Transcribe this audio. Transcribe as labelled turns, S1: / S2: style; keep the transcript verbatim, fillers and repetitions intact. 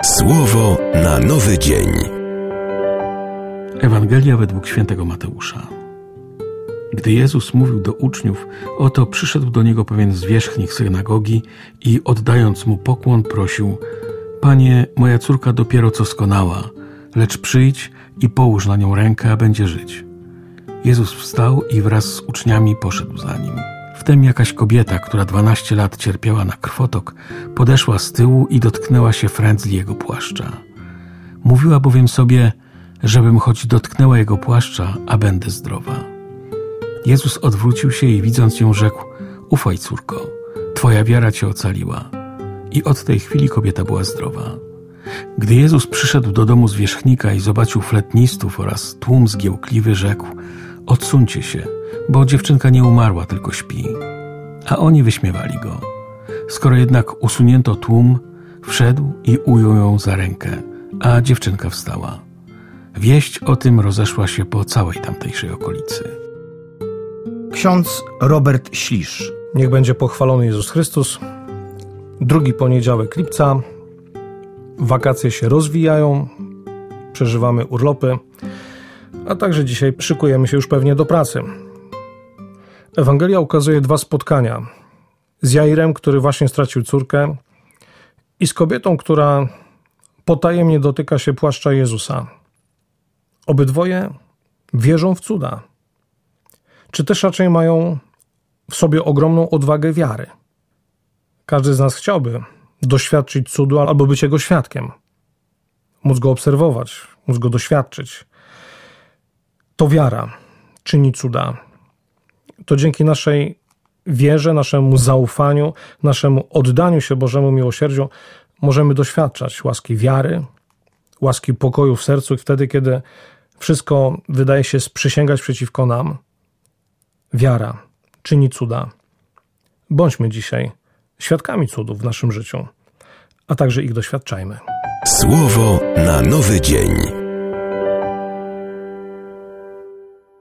S1: Słowo na nowy dzień.
S2: Ewangelia według świętego Mateusza. Gdy Jezus mówił do uczniów, oto przyszedł do Niego pewien zwierzchnik synagogi i oddając Mu pokłon prosił: Panie, moja córka dopiero co skonała, lecz przyjdź i połóż na nią rękę, a będzie żyć. Jezus wstał i wraz z uczniami poszedł za Nim. Wtem jakaś kobieta, która dwanaście lat cierpiała na krwotok, podeszła z tyłu i dotknęła się frędzli Jego płaszcza. Mówiła bowiem sobie, żebym choć dotknęła Jego płaszcza, a będę zdrowa. Jezus odwrócił się i widząc ją rzekł: Ufaj, córko, Twoja wiara Cię ocaliła. I od tej chwili kobieta była zdrowa. Gdy Jezus przyszedł do domu zwierzchnika i zobaczył fletnistów oraz tłum zgiełkliwy, rzekł: Odsuńcie się, bo dziewczynka nie umarła, tylko śpi. A oni wyśmiewali go. Skoro jednak usunięto tłum, wszedł i ujął ją za rękę, a dziewczynka wstała. Wieść o tym rozeszła się po całej tamtejszej okolicy.
S3: Ksiądz Robert Ślisz.
S4: Niech będzie pochwalony Jezus Chrystus. Drugi poniedziałek lipca. Wakacje się rozwijają, przeżywamy urlopy, a także dzisiaj szykujemy się już pewnie do pracy. Ewangelia ukazuje dwa spotkania. Z Jairem, który właśnie stracił córkę, i z kobietą, która potajemnie dotyka się płaszcza Jezusa. Obydwoje wierzą w cuda. Czy też raczej mają w sobie ogromną odwagę wiary? Każdy z nas chciałby doświadczyć cudu albo być jego świadkiem. Móc go obserwować, móc go doświadczyć. To wiara czyni cuda. To dzięki naszej wierze, naszemu zaufaniu, naszemu oddaniu się Bożemu miłosierdziu możemy doświadczać łaski wiary, łaski pokoju w sercu i wtedy, kiedy wszystko wydaje się sprzysięgać przeciwko nam. Wiara czyni cuda. Bądźmy dzisiaj świadkami cudów w naszym życiu, a także ich doświadczajmy.
S1: Słowo na nowy dzień.